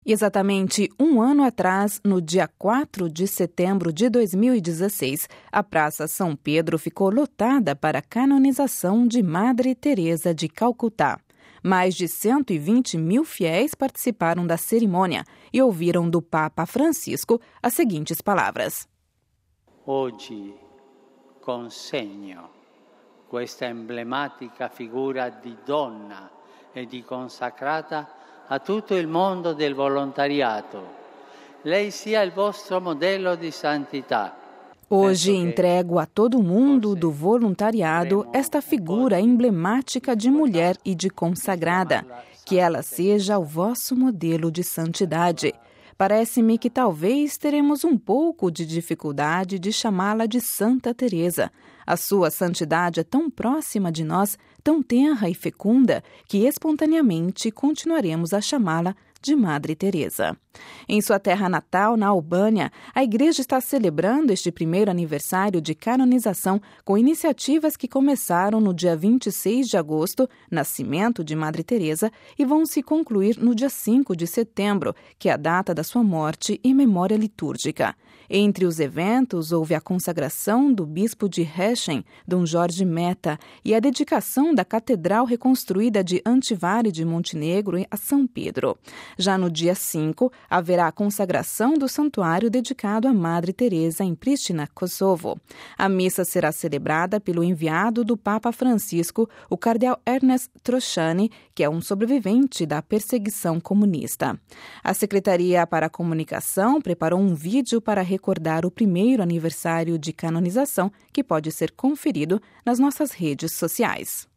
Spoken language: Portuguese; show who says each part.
Speaker 1: Exatamente um ano atrás, no dia 4 de setembro de 2016, a Praça São Pedro ficou lotada para a canonização de Madre Teresa de Calcutá. Mais de 120 mil fiéis participaram da cerimônia e ouviram do Papa Francisco as seguintes palavras.
Speaker 2: Oggi consegno questa emblemática figura di donna e di consacrata a tutto il mondo del volontariato. Lei sia il vostro modello di santità.
Speaker 1: Hoje entrego a todo mundo do voluntariado esta figura emblemática de mulher e de consagrada, que ela seja o vosso modelo de santidade. Parece-me que talvez teremos um pouco de dificuldade de chamá-la de Santa Teresa. A sua santidade é tão próxima de nós, tão tenra e fecunda, que espontaneamente continuaremos a chamá-la de Madre Teresa. Em sua terra natal, na Albânia, a Igreja está celebrando este primeiro aniversário de canonização com iniciativas que começaram no dia 26 de agosto, nascimento de Madre Teresa, e vão se concluir no dia 5 de setembro, que é a data da sua morte e memória litúrgica. Entre os eventos, houve a consagração do bispo de Hessen, Dom Jorge Meta, e a dedicação da Catedral reconstruída de Antivari de Montenegro a São Pedro. Já no dia 5, haverá a consagração do santuário dedicado a Madre Teresa em Pristina, Kosovo. A missa será celebrada pelo enviado do Papa Francisco, o cardeal Ernest Trochani, que é um sobrevivente da perseguição comunista. A Secretaria para a Comunicação preparou um vídeo para recordar o primeiro aniversário de canonização, que pode ser conferido nas nossas redes sociais.